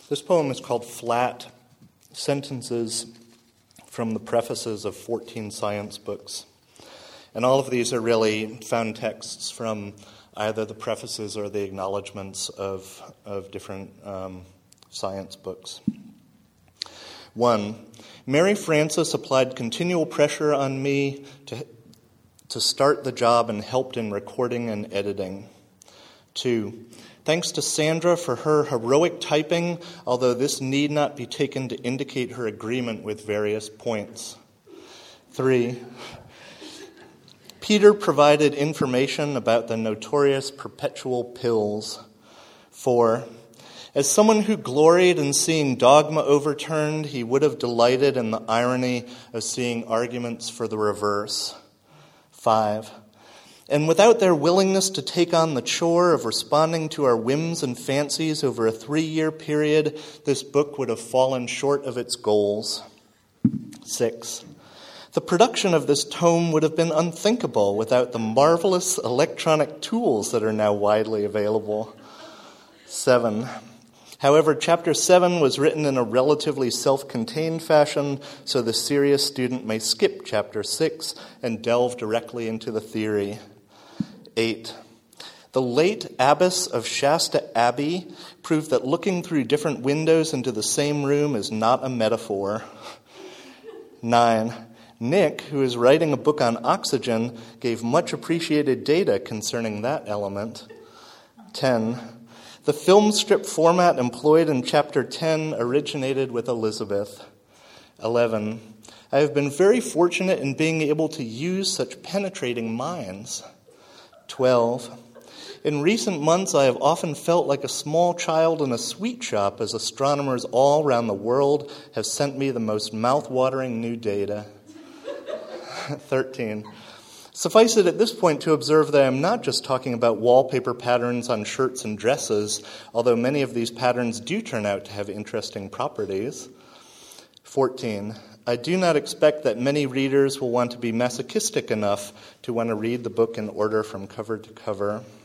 This poem is called Flat, Sentences from the Prefaces of 14 Science Books. And all of these are really found texts from either the prefaces or the acknowledgments of different science books. 1. Mary Frances applied continual pressure on me to start the job and helped in recording and editing. 2. Thanks to Sandra for her heroic typing, although this need not be taken to indicate her agreement with various points. 3. Peter provided information about the notorious perpetual pills. 4. As someone who gloried in seeing dogma overturned, he would have delighted in the irony of seeing arguments for the reverse. 5. And without their willingness to take on the chore of responding to our whims and fancies over a 3-year period, this book would have fallen short of its goals. 6. The production of this tome would have been unthinkable without the marvelous electronic tools that are now widely available. 7. However, Chapter 7 was written in a relatively self-contained fashion, so the serious student may skip Chapter 6 and delve directly into the theory. 8. The late abbess of Shasta Abbey proved that looking through different windows into the same room is not a metaphor. 9. Nick, who is writing a book on oxygen, gave much appreciated data concerning that element. 10. The film strip format employed in Chapter 10 originated with Elizabeth. 11. I have been very fortunate in being able to use such penetrating minds. 12. In recent months, I have often felt like a small child in a sweet shop as astronomers all around the world have sent me the most mouth-watering new data. 13. Suffice it at this point to observe that I am not just talking about wallpaper patterns on shirts and dresses, although many of these patterns do turn out to have interesting properties. 14. I do not expect that many readers will want to be masochistic enough to want to read the book in order from cover to cover.